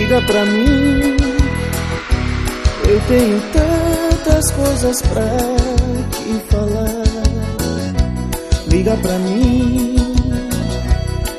Liga pra mim, eu tenho tantas coisas pra te falar. Liga pra mim,